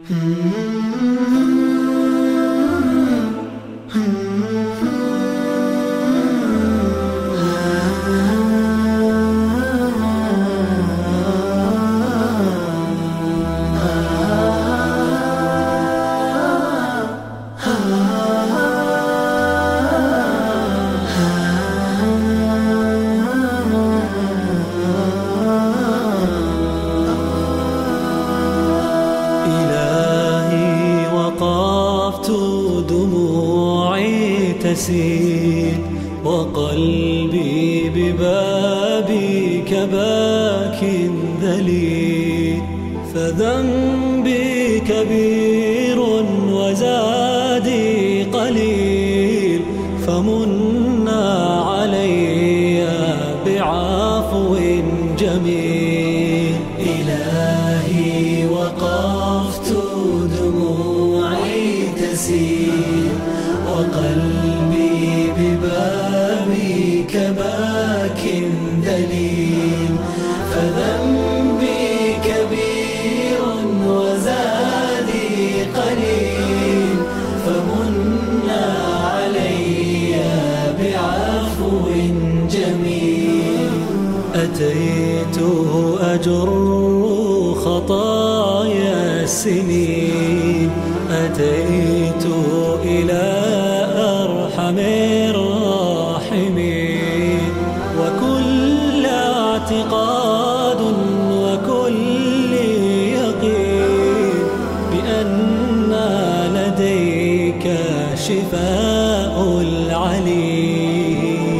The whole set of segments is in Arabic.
إلهي وقفت دموعي تسيل وقلبي ببابك باك ذليل، فذنبي كبير وزادي قليل، فمنا علي بعفو جميل. إلهي وقفت دموعي تسيل وقلبي ببابك باك ذليل، فذنبي كبير وزادي قليل، فمنا علي بعفو جميل. أتيت أجر خطايا السنين، أتيت إلى أرحم الراحمين، وكل اعتقاد وكل يقين بأن لديك شفاء العليل.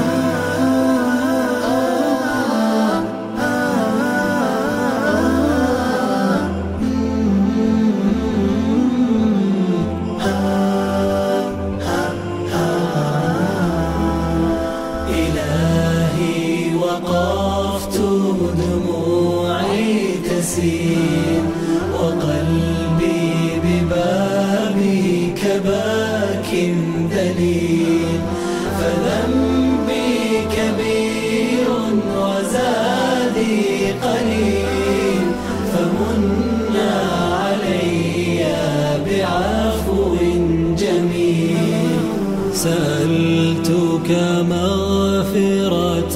إلهي وقفت دموعي تسيل وقلبي ببابك باك ذليل، فذنبي كبير وزادي قليل، فمنا علي بعفو جميل. سألتك مغفرة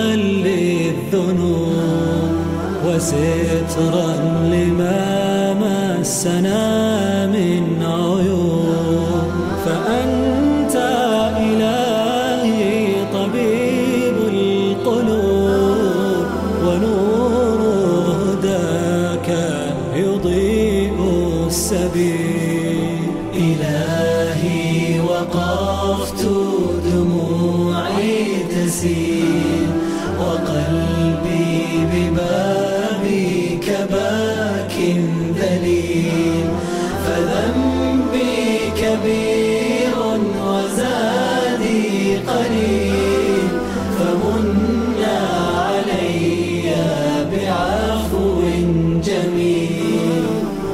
للذنوب وسترا لما مسنا من عيوب، فأنت إلهي طبيب القلوب، ونور هداك يضيء السبيل. إلهي وقفت دموعي تسيل وقلبي ببابك باك ذليل، فذنبي كبير وزادي قليل، فمنا علي بعفو جميل.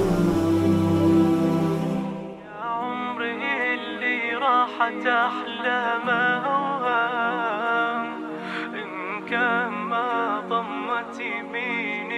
يا عمري اللي راحت أحلام أوهام، إن كان ما ضمت يميني